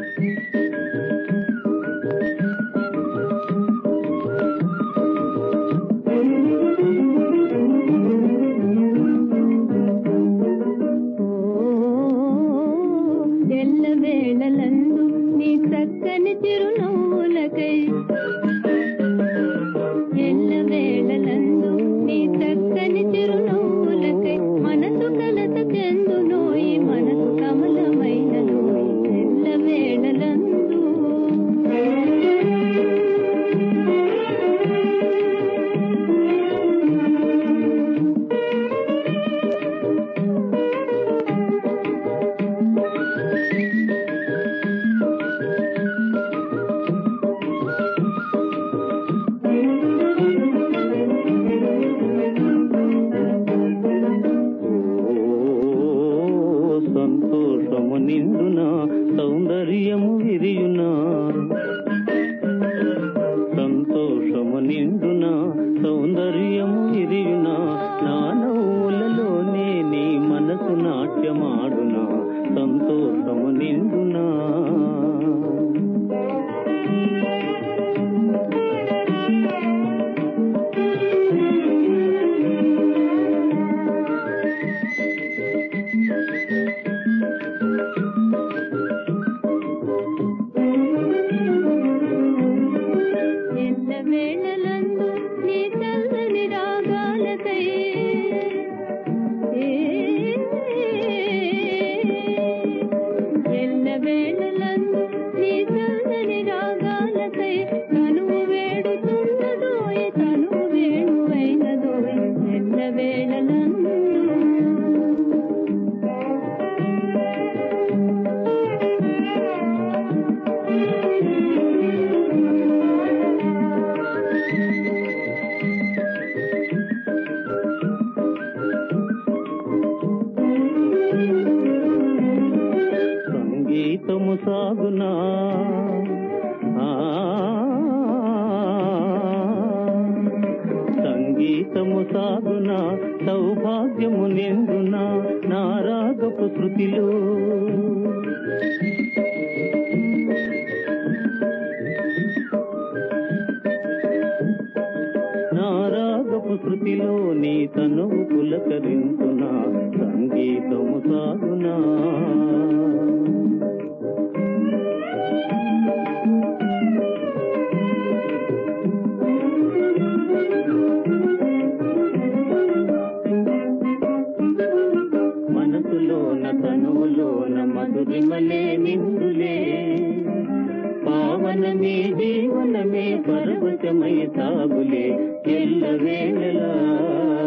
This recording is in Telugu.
ఎల్లవేళలందు నీ చక్కని చిరునవ్వులకై ఎల్లవేళలందు నీ చక్కని చిరునవ్వులకై మనసు కలత చెందునోయి మనసు కమలమైనదోయి ఎల్లవేళలందు సంతోషము నిండునా సౌందర్యము విరియునా సంతోషము నిండునా సౌందర్యము విరియునా నా నవ్వులలోనే నీ మనసు నాట్యమాడునా సంతోషము నిండునా ఎల్లవేళలందు నీ చల్లని రాగాలకై ఎల్లవేళలందు నీ చల్లని రాగాలకై తనువు వేడుతున్నదోయ్ తనువు వేణువైనదోయ్ ఎల్లవేళలందు సంగీతము సాగునా సంగీతము సాగునా సౌభాగ్యము నిండునా నా రాగపు శృతిలో నా రాగపు శృతిలో నీ తనువు పులకరించునా సంగీతము సాగునా మనసులోన తనువులోన మధురిమలే నిందులే పావనమే జీవనమే పర్వతమై సాగులే ఎల్లవేళలా